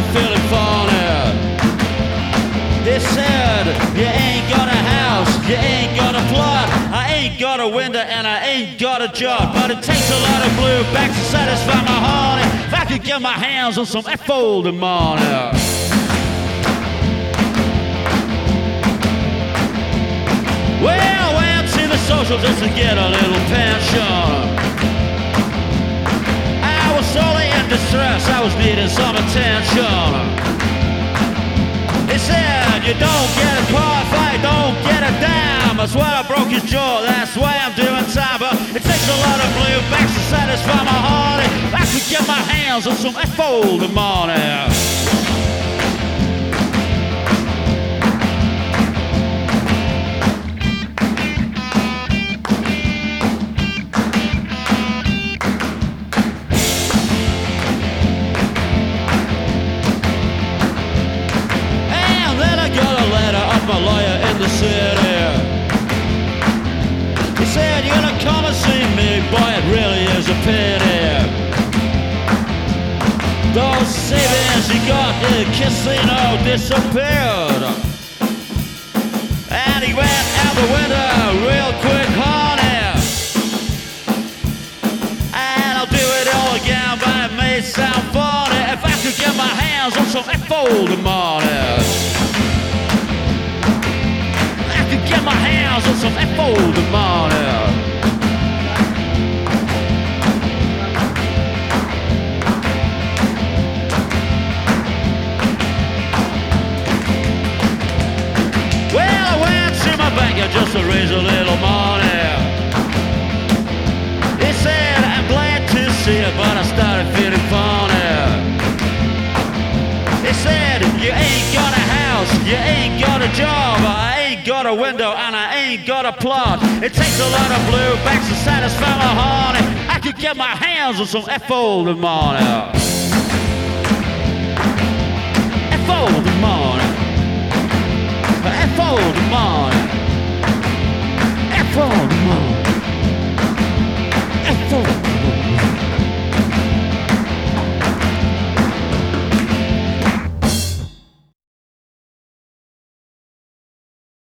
started feeling funny. He said, you ain't got a house, you ain't got a plot, I ain't got a window and I ain't got a job, but it takes a lot of blue backs to satisfy my honey. If I could get my hands on some F-folded money. Well, I went to the social just to get a little pension. I was sorely in distress, I was needing some attention. He said, you don't get a car if I don't get a dime. That's why I broke his jaw, that's why I'm doing time. But it takes a lot of blue backs to satisfy my heart. If I could get my hands on some F-folded money. My lawyer in the city. He said, you're gonna come and see me, boy, it really is a pity. Those savings you got in the casino disappeared. And he went out the window real quick, honey. And I'll do it all again, but it may sound funny if I could get my hands on some F-folded money. Get my hands on some F-folded money. Well, I went to my banker just to raise a little money. He said, I'm glad to see you, but I started feeling funny. He said, you ain't got a house, you ain't got a job, I ain't got a window and I ain't got a plot. It takes a lot of blue backs to satisfy my honey. I could get my hands on some F-folded money. F-folded money. F-folded money.